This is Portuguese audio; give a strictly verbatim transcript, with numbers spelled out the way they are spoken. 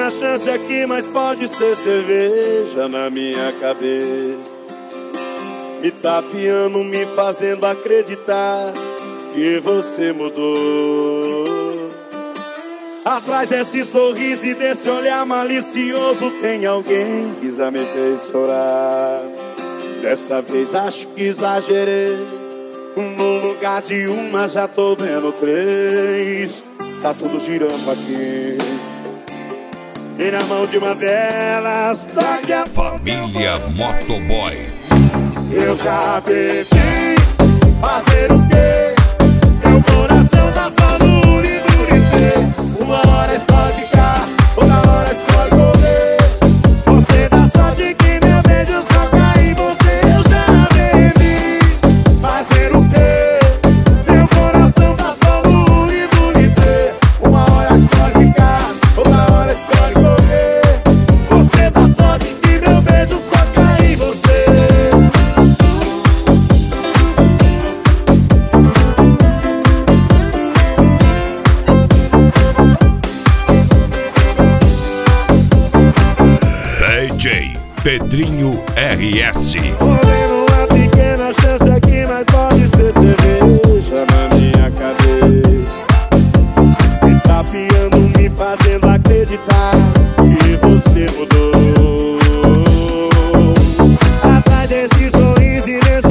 pequena chance aqui, mas pode ser cerveja na minha cabeça, me tapeando, me fazendo acreditar que você mudou. Atrás desse sorriso e desse olhar malicioso tem alguém que já me fez chorar. Dessa vez acho que exagerei, no lugar de uma já tô vendo três. Tá tudo girando aqui, e na mão de uma delas daqui a Família Motoboy. eu já bebi, fazer o quê? Meu coração tá só no Uriburité. Uma hora escolhe ficar, outra hora escolhe correr. Você dá sorte que meu beijo só cai em você. Eu já bebi, fazer o quê? Meu coração tá só no Uriburité. Uma hora escolhe ficar, outra hora escolhe correr. Você dá sorte que meu beijo só cai em você. D J Pedrinho R S. Olhando uma pequena chance aqui, mas pode ser cerveja na minha cabeça, me tapeando, me fazendo acreditar que você mudou. Atrás desse sorriso e desse